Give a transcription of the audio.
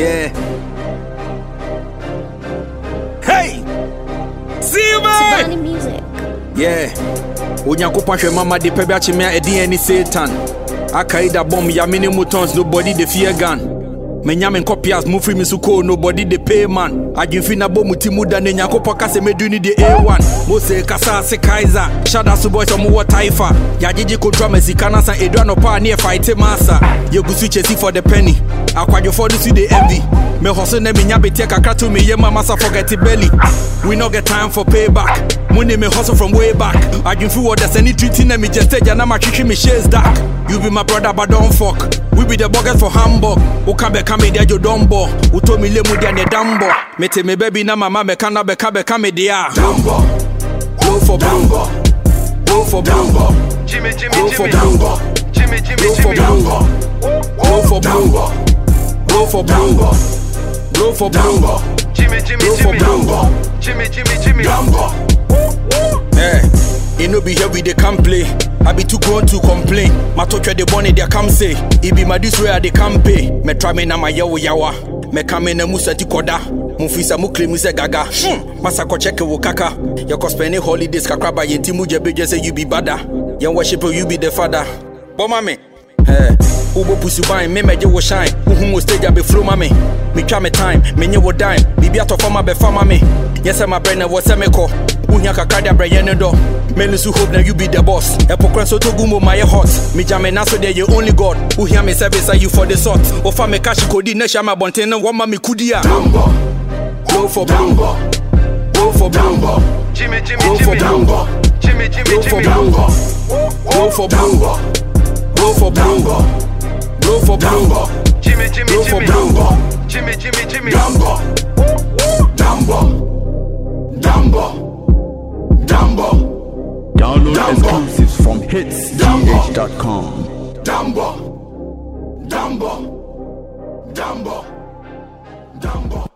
Yeah. Hey! See Tivani me! music. Yeah. Onyankopon hwe mama de pebe achime a edi any Satan. Akaida bomb ya mini mutons nobody the fear gun. Menyame nkopias mu free me suko nobody the pay man. Agimfi na bomu timuda ne nyankopon kase meduni the A1. Mose kasa se Kaiser. Shada su boys omu wa taifa. Ya jiji kontra mesikana san edwa no pa near fight massa. Yegusu chesi for the penny. Akwadjo for the see the envy. Me hustle na me nyabe tie kakra to me ye mama sa forget the belly. We no get time for payback. Money me hustle from way back. Agimfi what there's any treaty na me just stage na ma chichi me shades dark. You be my brother but don't fuck. We be the buggers for Hamburg. Ukabe kame dia jo dombo. Uto mi lemu dia ne dambo. Mete me baby na mama me kana be kame dia. Dambo. Go for Dambo. Go for Dambo. Jimmy, Go for Jimmy. Dambo. Jimmy, Go for Dambo. Go for Dambo. Go for Dambo. Go for Dambo. Jimmy, Go for Dambo. Jimmy. Dambo. Eh, you know be here with the can play. I be too grown to complain. My touch the bonnet they come say. It be my this way they can pay. Me try me na my yawa. Me come in a musati koda. Mufisa mu claim se gaga. Masako check wo kaka. You can spend holidays kakra ba yenti mu jebe just say you be bada. Yan worship you be the father. Bo mame. Eh, ubo pusu bang me meje wo shine. Uhu stage be flow mame. Me try me time, me nye wo dime. Bibi ato fama be fama me. Yes, my brain was a meko. Unya kakada brayene do. Men su hope that you be the boss. Epokran so to gumo my hot. Me jame na so there you only God. Who hear me service are you for the sort. Ofa me cash kodi na shama bonten wama mi kudia. Dambo. Go for Dambo. Go for Dambo. Jimmy. Go for Dambo. Jimmy. Go for Dambo. Go for Dambo. Go for Dambo. Go for Dambo. Jimmy. Go for Dambo. Jimmy. Dambo. Download exclusives from hitsgh.com. Dambo.